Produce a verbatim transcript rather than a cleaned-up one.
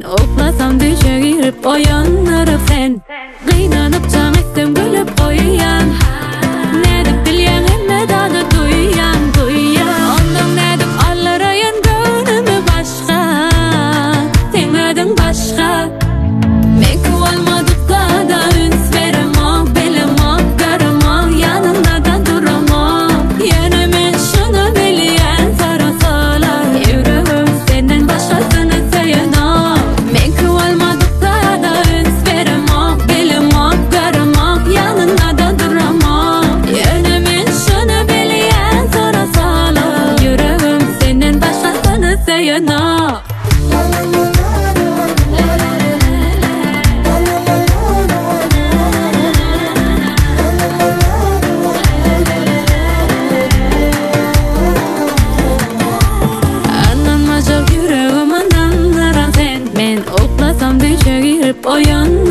oklasam düşe girip oyanırıp sen Kıynanıp can ettim gülüp koyan Nedik bilyen hemme dadı duyan duyan Ondan nedik allarayan gönümü başka Temedin başka Meku olmadıkta da üns veremok Bilemok göremok yanında da duramok Yine men şunu bilyen sorasalar Yüreğim senden başkasını sayınok Meku olmadıkta da üns veremok Bilemok göremok yanında da duramok Yine men şunu bilyen sorasalar Yüreğim senden başkasını sayınok Oyan